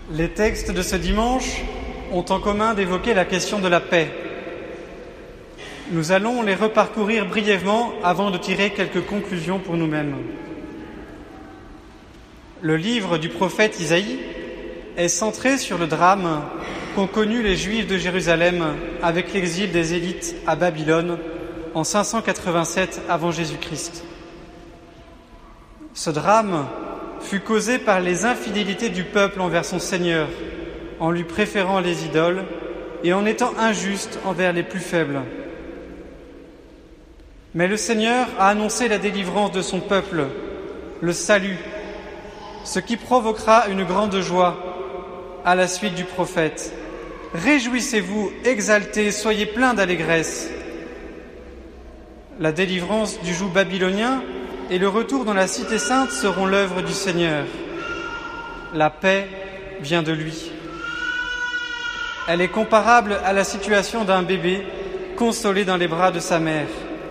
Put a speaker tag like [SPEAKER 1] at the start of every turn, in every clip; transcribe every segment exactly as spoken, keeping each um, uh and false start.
[SPEAKER 1] Les textes de ce dimanche ont en commun d'évoquer la question de la paix. Nous allons les reparcourir brièvement avant de tirer quelques conclusions pour nous-mêmes. Le livre du prophète Isaïe est centré sur le drame qu'ont connu les Juifs de Jérusalem avec l'exil des Élites à Babylone en cinq cent quatre-vingt-sept avant Jésus-Christ. Ce drame fut causé par les infidélités du peuple envers son Seigneur, en lui préférant les idoles et en étant injuste envers les plus faibles. Mais le Seigneur a annoncé la délivrance de son peuple, le salut, ce qui provoquera une grande joie à la suite du prophète. « Réjouissez-vous, exaltez, soyez pleins d'allégresse ». La délivrance du joug babylonien et le retour dans la cité sainte seront l'œuvre du Seigneur. La paix vient de lui. Elle est comparable à la situation d'un bébé consolé dans les bras de sa mère.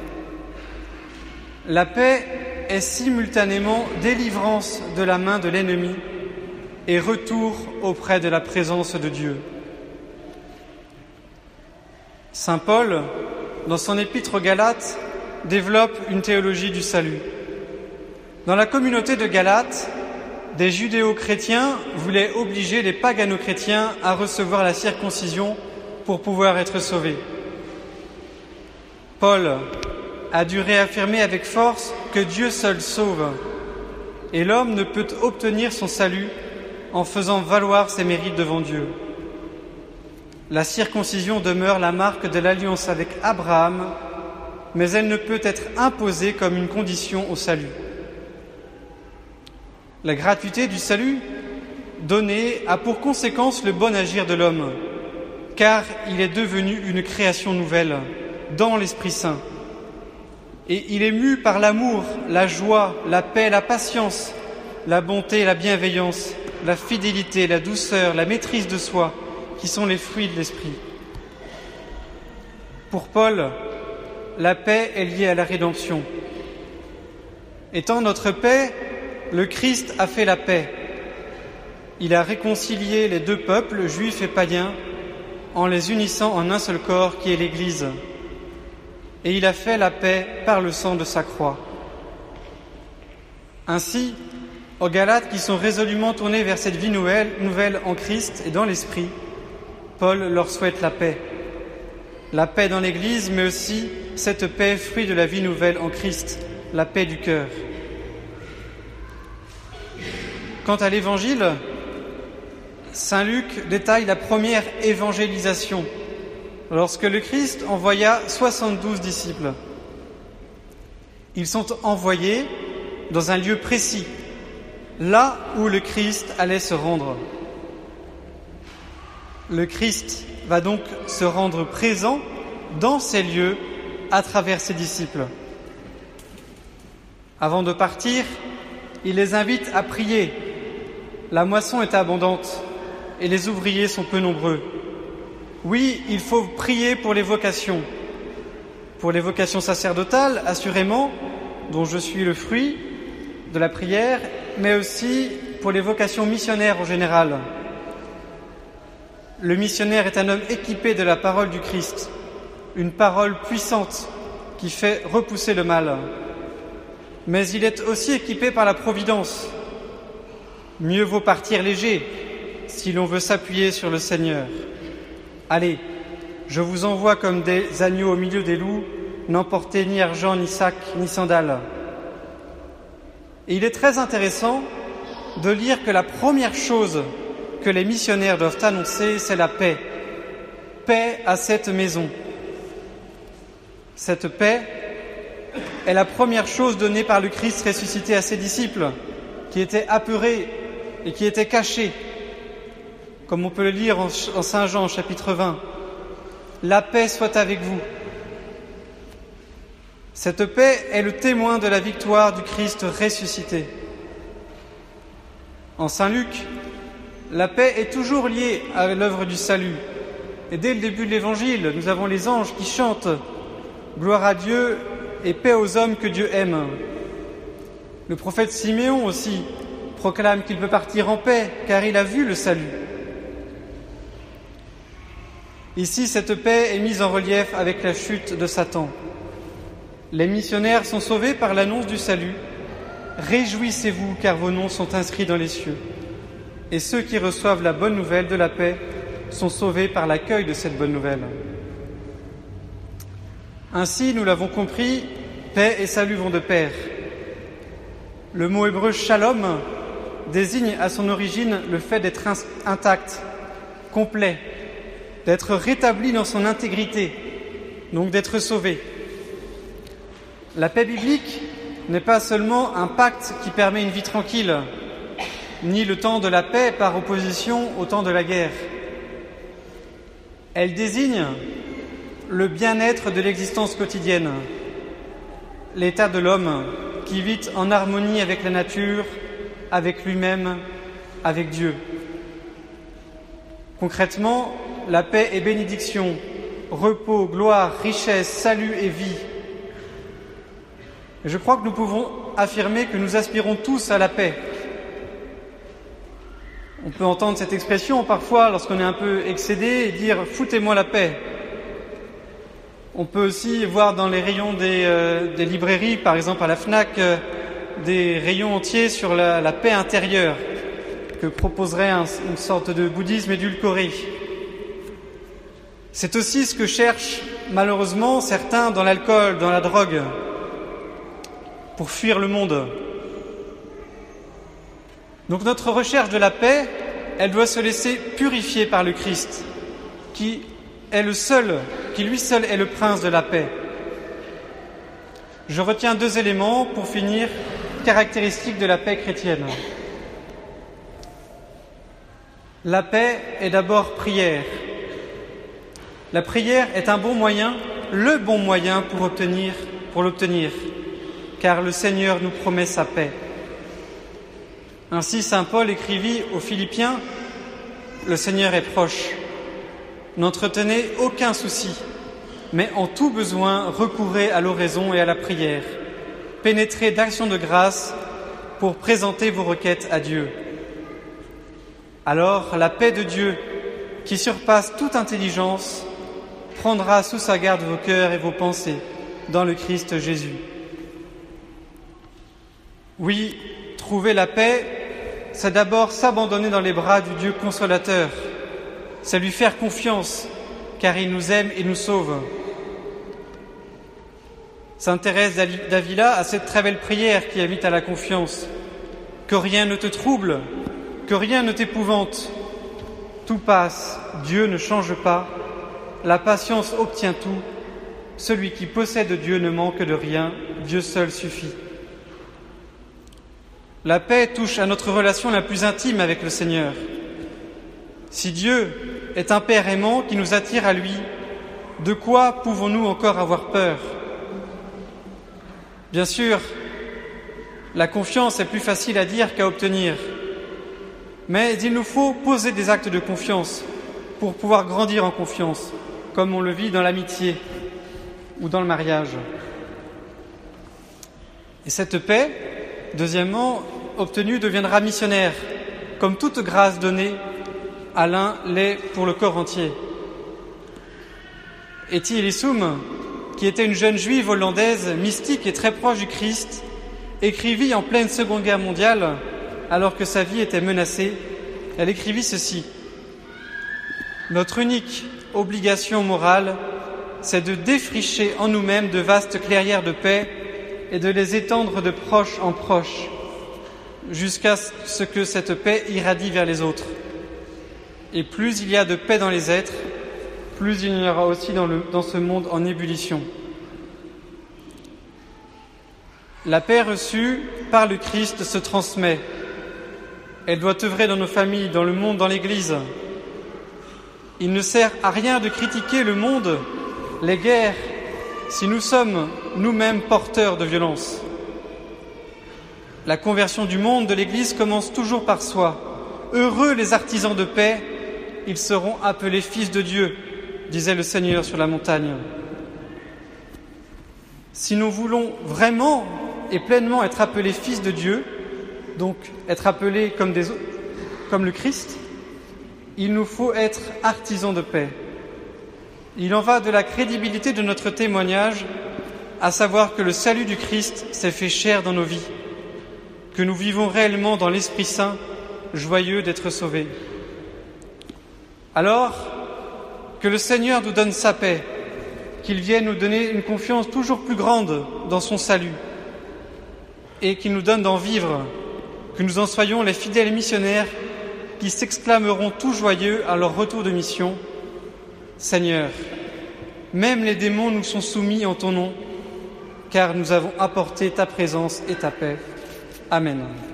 [SPEAKER 1] La paix est simultanément délivrance de la main de l'ennemi et retour auprès de la présence de Dieu. Saint Paul, dans son épître aux Galates, développe une théologie du salut. Dans la communauté de Galates, des judéo-chrétiens voulaient obliger les pagano-chrétiens à recevoir la circoncision pour pouvoir être sauvés. Paul a dû réaffirmer avec force que Dieu seul sauve et l'homme ne peut obtenir son salut en faisant valoir ses mérites devant Dieu. La circoncision demeure la marque de l'alliance avec Abraham, mais elle ne peut être imposée comme une condition au salut. La gratuité du salut donné a pour conséquence le bon agir de l'homme, car il est devenu une création nouvelle dans l'Esprit Saint. Et il est mu par l'amour, la joie, la paix, la patience, la bonté, la bienveillance, la fidélité, la douceur, la maîtrise de soi, qui sont les fruits de l'Esprit. Pour Paul, la paix est liée à la rédemption. Étant notre paix, le Christ a fait la paix. Il a réconcilié les deux peuples, juifs et païens, en les unissant en un seul corps qui est l'Église. Et il a fait la paix par le sang de sa croix. Ainsi, aux Galates qui sont résolument tournés vers cette vie nouvelle, nouvelle en Christ et dans l'Esprit, Paul leur souhaite la paix. La paix dans l'Église, mais aussi cette paix, fruit de la vie nouvelle en Christ, la paix du cœur. Quant à l'Évangile, saint Luc détaille la première évangélisation, lorsque le Christ envoya soixante-douze disciples. Ils sont envoyés dans un lieu précis, là où le Christ allait se rendre. Le Christ va donc se rendre présent dans ces lieux à travers ses disciples. Avant de partir, il les invite à prier. La moisson est abondante et les ouvriers sont peu nombreux. Oui, il faut prier pour les vocations. Pour les vocations sacerdotales, assurément, dont je suis le fruit de la prière, mais aussi pour les vocations missionnaires en général. Le missionnaire est un homme équipé de la parole du Christ, une parole puissante qui fait repousser le mal. Mais il est aussi équipé par la providence. Mieux vaut partir léger si l'on veut s'appuyer sur le Seigneur. Allez, je vous envoie comme des agneaux au milieu des loups, n'emportez ni argent, ni sac, ni sandales. Et il est très intéressant de lire que la première chose que les missionnaires doivent annoncer, c'est la paix. Paix à cette maison. Cette paix est la première chose donnée par le Christ ressuscité à ses disciples, qui étaient apeurés et qui étaient cachés, comme on peut le lire en Saint Jean, chapitre vingt. « La paix soit avec vous ». Cette paix est le témoin de la victoire du Christ ressuscité. En Saint Luc, la paix est toujours liée à l'œuvre du salut. Et dès le début de l'Évangile, nous avons les anges qui chantent « Gloire à Dieu et paix aux hommes que Dieu aime ». Le prophète Siméon aussi proclame qu'il peut partir en paix, car il a vu le salut. Ici, cette paix est mise en relief avec la chute de Satan. Les missionnaires sont sauvés par l'annonce du salut. Réjouissez-vous, car vos noms sont inscrits dans les cieux. Et ceux qui reçoivent la bonne nouvelle de la paix sont sauvés par l'accueil de cette bonne nouvelle. Ainsi, nous l'avons compris, paix et salut vont de pair. Le mot hébreu shalom désigne à son origine le fait d'être intact, complet, d'être rétabli dans son intégrité, donc d'être sauvé. La paix biblique n'est pas seulement un pacte qui permet une vie tranquille, ni le temps de la paix par opposition au temps de la guerre. Elle désigne le bien-être de l'existence quotidienne, l'état de l'homme qui vit en harmonie avec la nature, avec lui-même, avec Dieu. Concrètement, la paix est bénédiction, repos, gloire, richesse, salut et vie. Je crois que nous pouvons affirmer que nous aspirons tous à la paix. On peut entendre cette expression parfois lorsqu'on est un peu excédé et dire « foutez-moi la paix ». On peut aussi voir dans les rayons des, euh, des librairies, par exemple à la Fnac, euh, des rayons entiers sur la, la paix intérieure que proposerait un, une sorte de bouddhisme édulcoré. C'est aussi ce que cherchent malheureusement certains dans l'alcool, dans la drogue, pour fuir le monde. Donc notre recherche de la paix, elle doit se laisser purifier par le Christ, qui est le seul, qui lui seul est le prince de la paix. Je retiens deux éléments pour finir, caractéristiques de la paix chrétienne. La paix est d'abord prière. La prière est un bon moyen, le bon moyen pour obtenir, pour l'obtenir, car le Seigneur nous promet sa paix. Ainsi, saint Paul écrivit aux Philippiens « Le Seigneur est proche. N'entretenez aucun souci, mais en tout besoin, recourez à l'oraison et à la prière. Pénétrez d'actions de grâce pour présenter vos requêtes à Dieu. Alors, la paix de Dieu, qui surpasse toute intelligence, prendra sous sa garde vos cœurs et vos pensées dans le Christ Jésus. » Oui, trouver la paix, c'est d'abord s'abandonner dans les bras du Dieu consolateur. C'est lui faire confiance, car il nous aime et nous sauve. Sainte Thérèse d'Avila a cette très belle prière qui invite à la confiance. Que rien ne te trouble, que rien ne t'épouvante. Tout passe, Dieu ne change pas. La patience obtient tout. Celui qui possède Dieu ne manque de rien. Dieu seul suffit. La paix touche à notre relation la plus intime avec le Seigneur. Si Dieu est un Père aimant qui nous attire à lui, de quoi pouvons-nous encore avoir peur ? Bien sûr, la confiance est plus facile à dire qu'à obtenir, mais il nous faut poser des actes de confiance pour pouvoir grandir en confiance, comme on le vit dans l'amitié ou dans le mariage. Et cette paix, deuxièmement, obtenue deviendra missionnaire, comme toute grâce donnée à l'un l'est pour le corps entier. Etty Hillesum, qui était une jeune juive hollandaise, mystique et très proche du Christ, écrivit en pleine Seconde Guerre mondiale, alors que sa vie était menacée, elle écrivit ceci : « Notre unique obligation morale, c'est de défricher en nous-mêmes de vastes clairières de paix et de les étendre de proche en proche, jusqu'à ce que cette paix irradie vers les autres. Et plus il y a de paix dans les êtres, plus il y en aura aussi dans, le, dans ce monde en ébullition. » La paix reçue par le Christ se transmet. Elle doit œuvrer dans nos familles, dans le monde, dans l'Église. Il ne sert à rien de critiquer le monde, les guerres, si nous sommes nous-mêmes porteurs de violence. La conversion du monde, de l'Église, commence toujours par soi. Heureux les artisans de paix, ils seront appelés fils de Dieu, disait le Seigneur sur la montagne. Si nous voulons vraiment et pleinement être appelés fils de Dieu, donc être appelés comme, des, comme le Christ, il nous faut être artisans de paix. Il en va de la crédibilité de notre témoignage, à savoir que le salut du Christ s'est fait chair dans nos vies, que nous vivons réellement dans l'Esprit Saint, joyeux d'être sauvés. Alors, que le Seigneur nous donne sa paix, qu'il vienne nous donner une confiance toujours plus grande dans son salut, et qu'il nous donne d'en vivre, que nous en soyons les fidèles missionnaires qui s'exclameront tout joyeux à leur retour de mission. Seigneur, même les démons nous sont soumis en ton nom, car nous avons apporté ta présence et ta paix. Amen.